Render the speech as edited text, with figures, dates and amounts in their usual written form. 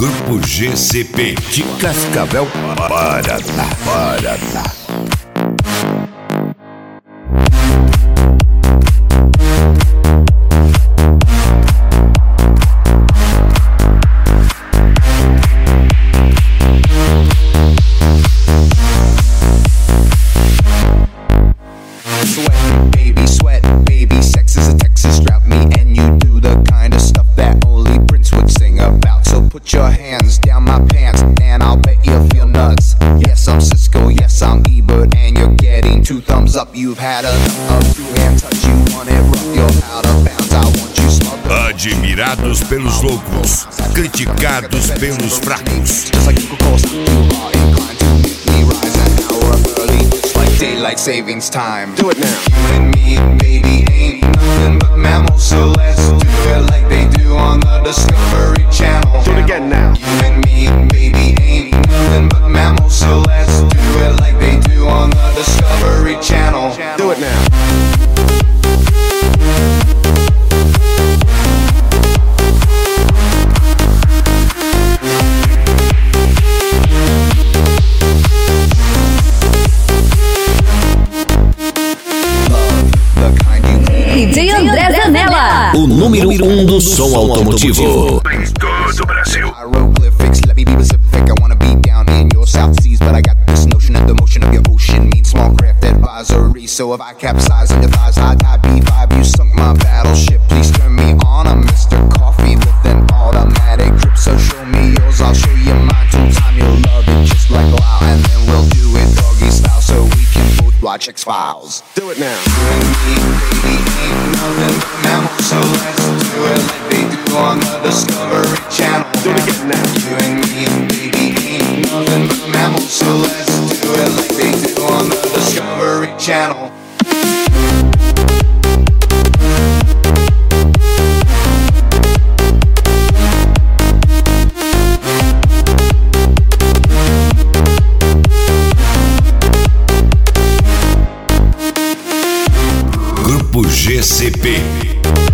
Grupo GCP de Cascavel, Paraná. Sweat, baby, sex is a Texas drought. Me and you do the kind of stuff that only Prince would sing about. So put your hands down my pants and I'll bet you'll feel nuts. Yes, I'm Cisco, yes, I'm Ebert, and you're getting 2 thumbs up. You've had enough of 2-hand touch, you want it rough, you're out of bounds. I want you smothered. Admirados pelos loucos, criticados pelos fracos. Just like Google calls, you are inclined to make me rise an hour early. It's like daylight savings time. Do it now. You and me, baby, ain't nothing but mammals, so let's do it like they do on the Discovery Channel. Do it again now. You and me, baby, ain't nothing but mammals, so let's do it like they do on the Discovery Channel. Do it now. DJ André Zanella, o número 1 do som automotivo. Em todo o Brasil. Hieroglyphics, let me be specific. I wanna be down in your South Seas, but I got this notion that the motion of your ocean means small craft advisory. So if I capsize on your thighs, high tide B5, you sunk my battleship. Please turn me on. I'm Mr. Coffee with an automatic drip. So show me yours, I'll show you mine. 2 time you'll love it just like wow, and then we'll do it doggy style so we can both watch X-Files. Do it now. You and me, baby, ain't nothing but mammals, so let's do it like they do on the Discovery Channel. Do it again now. You and me, baby, ain't nothing but mammals, so let's do it like they do on the Discovery Channel. Grupo GCP.